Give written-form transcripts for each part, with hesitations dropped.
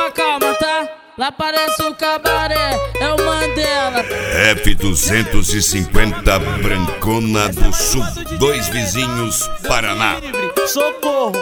calma, calma, tá? Lá parece o cabaré, é o Mandela. F250 Brancona do Sul, dois vizinhos, Paraná. Socorro!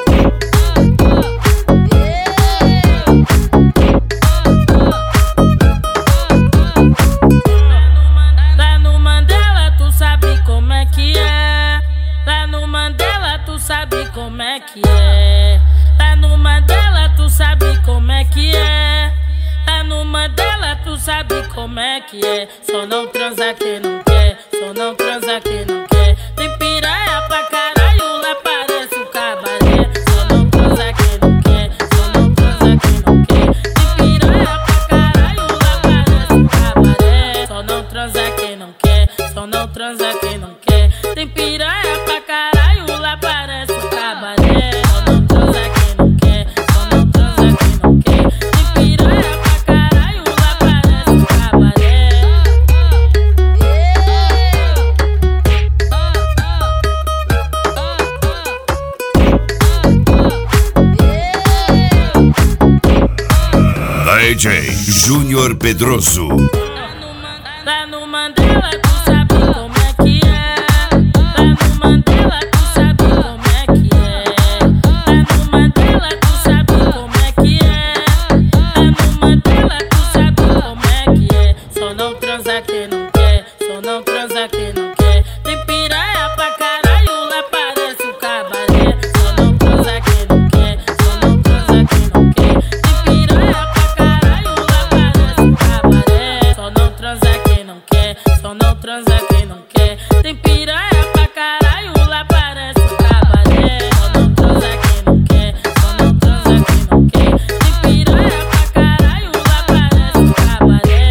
Lá no Mandela tu sabe como é que é. Lá no Mandela tu sabe como é que é. Lá no Mandela tu sabe como é que é. Lá no Mandela tu sabe como é que é. Só não transa quem não quer, só não transa quem não quer. Tem piranha pra caralho, lá parece o cabaré. Só não transa quem não quer, só não transa quem não quer. Tem piranha pra caralho, lá parece o cabaré. Só não transa quem não quer, só não transa quem não quer. Tem piranha pra caralho, lá parece o cabaré. Só não transa quem não quer, só não transa quem não quer. Tem piranha pra caralho, lá parece o cabaré. DJ Júnior Pedroso. Lá no Mandela tu sabe como é que é. Lá no Mandela tu sabe como é que é. Lá no Mandela tu sabe como é que é. Lá no Mandela tu sabe como é que é. Só não transa quem não quer, só não transa quem não quer. Tem piranha pra caralho, lá parece o cabaré. Só não transa quem não quer, só não transa quem não quer. Tem piranha pra caralho, lá parece o cabaré. Só não transa quem não quer, só não transa quem não quer. Tem piranha pra caralho, lá parece o cabaré. Só não transa quem não quer, só não transa quem não quer. Tem piranha pra caralho, lá parece o cabaré.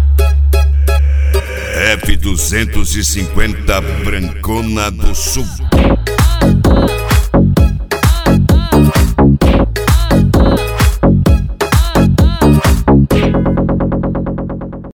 F250 Brancona do Sul.